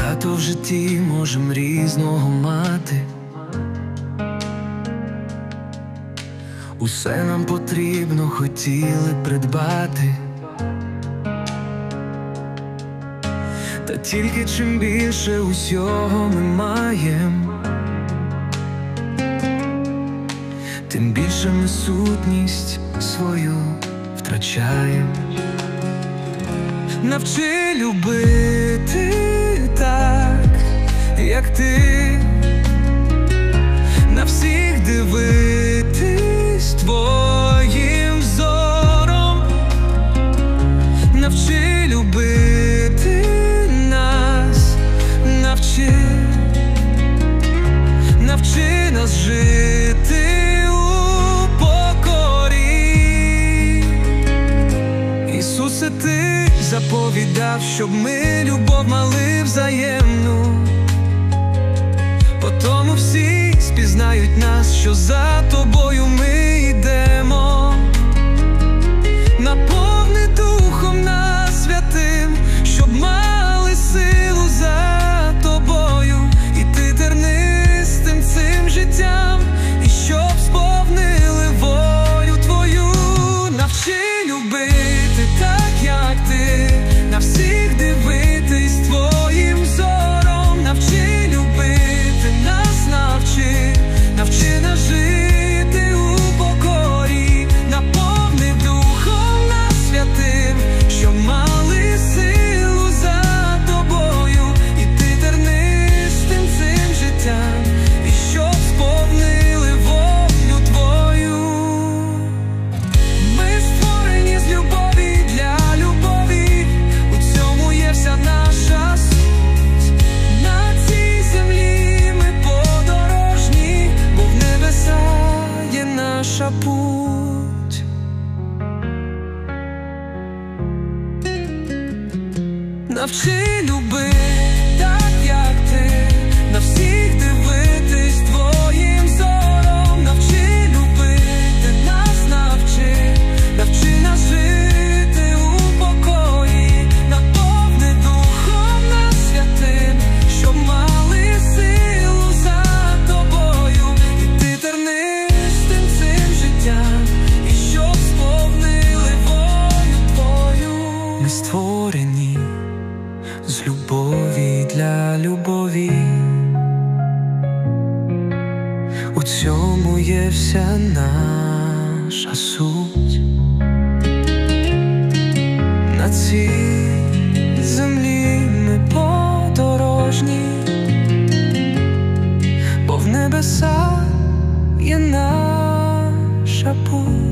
Багато в житті можем різного мати, усе нам потрібно, хотіли придбати. Та тільки чим більше усього ми маєм, тим більше ми сутність свою втрачаєм. Навчи любити так, як ти, на всіх дивитись твоїм зором. Навчи любити нас, навчи нас жити у покорі. Ісусе, ти заповідав, щоб ми любов мали взаємну. Потому всі спізнають нас, що за тобою ми йдемо. Наповни Духом нас Святим, щоб мали силу за тобою іти тернистим цим життям, і щоб сповнили волю твою. Навчи любити так, як ти, на всіх дивитись твоїм зором. Навчи любити нас, навчи нас жити у покорі. Наповни Духом нас Святим, щоб мали силу за тобою іти тернистим цим життям, і щоб сповнили волю твою. Ми створені з любові для любові, у цьому є вся наша суть. На цій землі ми подорожні, бо в небеса є наша путь. Навчи любити так, як ти, на всіх дивитись твоїм зором. Навчи любити нас, навчи нас жити у покої. Наповни Духом нас Святим, щоб мали силу за тобою іти тернистим цим життям, і щоб сповнили волю твою. Ми створені з любові для любові, у цьому є вся наша суть. На цій землі ми подорожні, бо в небеса є наша путь.